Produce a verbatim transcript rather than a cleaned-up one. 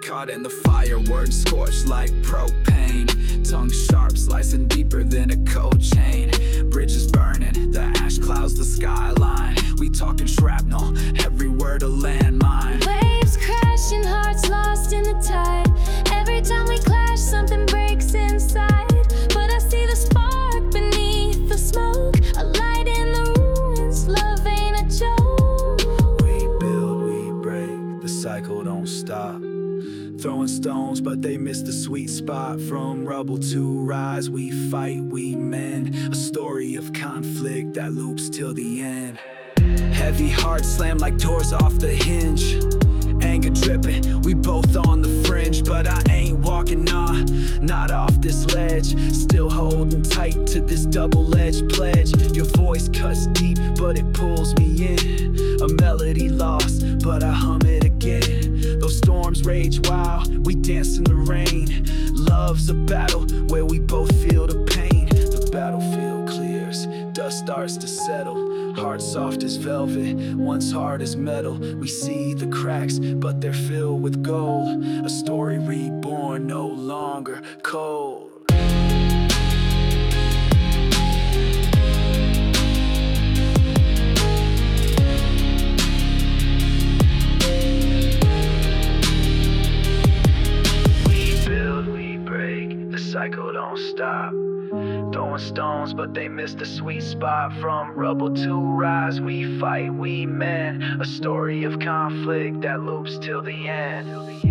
Caught in the fire, words scorched like propane. Tongue sharp, slicing deeper than a cold chain. Bridges burning, the ash clouds the skyline. We talking shrapnel, every word a landmine. Waves crashing, hearts lost in the tide. Every time we clash, something breaks inside. But I see the spark beneath the smoke, a light in the ruins. Love ain't a joke. We build, we break, the cycle don't stop. Throwing stones, but they miss the sweet spot. From rubble to rise, we fight, we mend. A story of conflict that loops till the end. Heavy hearts slam like doors off the hinge. Anger dripping, we both on the fringe. But I ain't walking, nah, not off this ledge. Still holding tight to this double-edged pledge. Your voice cuts deep, but it pulls me in. A melody lost, but I hum it again. Those storms rage wild, we dance in the rain. Love's a battle where we both feel the pain. The battlefield clears, dust starts to settle. Heart soft as velvet, once hard as metal. We see the cracks, but they're filled with gold. A story reborn, no longer cold. The cycle don't stop. Throwing stones, but they miss the sweet spot. From rubble to rise, we fight, we mend. A story of conflict that loops till the end.